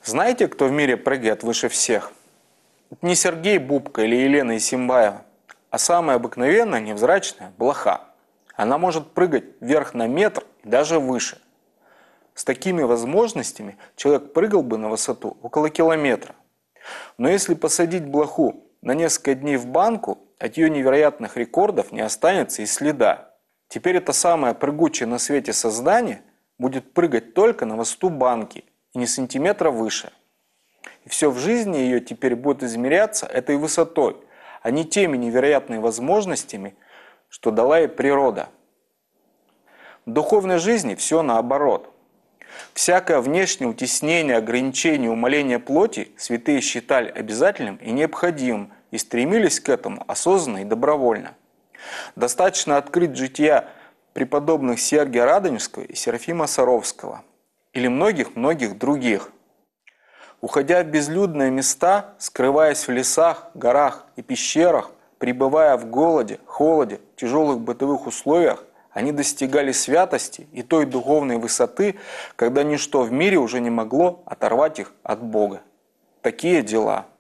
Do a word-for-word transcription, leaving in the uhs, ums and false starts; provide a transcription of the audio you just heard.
Знаете, кто в мире прыгает выше всех? Это не Сергей Бубка или Елена Исимбаева, а самая обыкновенная невзрачная блоха. Она может прыгать вверх на метр и даже выше. С такими возможностями человек прыгал бы на высоту около километра. Но если посадить блоху на несколько дней в банку, от ее невероятных рекордов не останется и следа. Теперь это самое прыгучее на свете создание будет прыгать только на высоту банки и не сантиметра выше. И все в жизни ее теперь будет измеряться этой высотой, а не теми невероятными возможностями, что дала ей природа. В духовной жизни все наоборот. Всякое внешнее утеснение, ограничение, умаление плоти святые считали обязательным и необходимым и стремились к этому осознанно и добровольно. Достаточно открыть жития преподобных Сергия Радонежского и Серафима Саровского или многих-многих других. Уходя в безлюдные места, скрываясь в лесах, горах и пещерах, пребывая в голоде, холоде, тяжелых бытовых условиях, они достигали святости и той духовной высоты, когда ничто в мире уже не могло оторвать их от Бога. Такие дела.